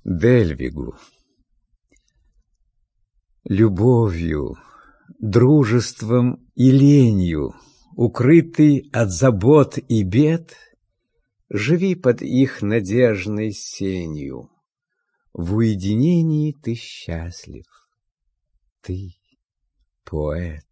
Дельвигу. Любовью, дружеством и ленью, укрытый от забот и бед, живи под их надежной сенью. В уединении ты счастлив, ты поэт.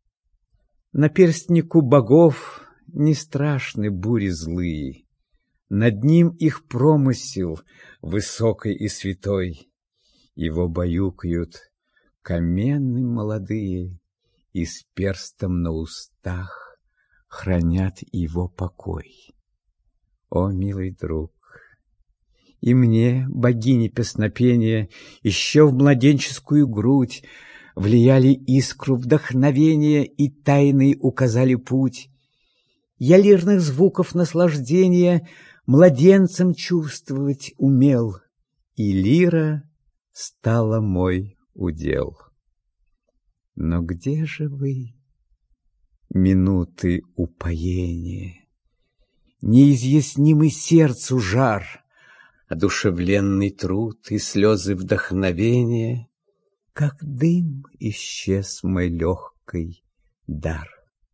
Наперстнику богов не страшны бури злые, над ним их промысел высокий и святой. Его баюкают каменны молодые, и с перстом на устах хранят его покой. О, милый друг, и мне, богини песнопения, еще в младенческую грудь влияли искру вдохновения и тайный указали путь. Я лирных звуков наслаждения младенцем чувствовать умел, и лира стала мой удел. Но где же вы, минуты упоения, неизъяснимый сердцу жар, одушевленный труд и слезы вдохновения, как дым исчез мой легкий дар.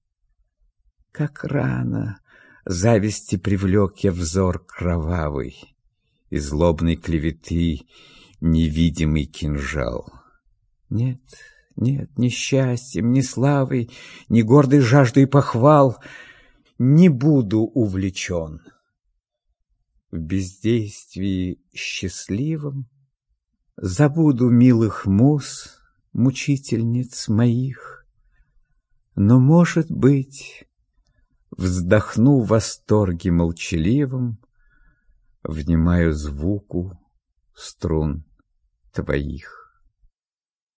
Как рано зависти привлек я взор кровавый, и злобной клеветы невидимый кинжал. Нет, нет, ни счастьем, ни славой, ни гордой жаждой похвал не буду увлечен. В бездействии счастливом забуду милых муз, мучительниц моих, но, может быть, вздохну в восторге молчаливом, внимаю звуку струн твоих.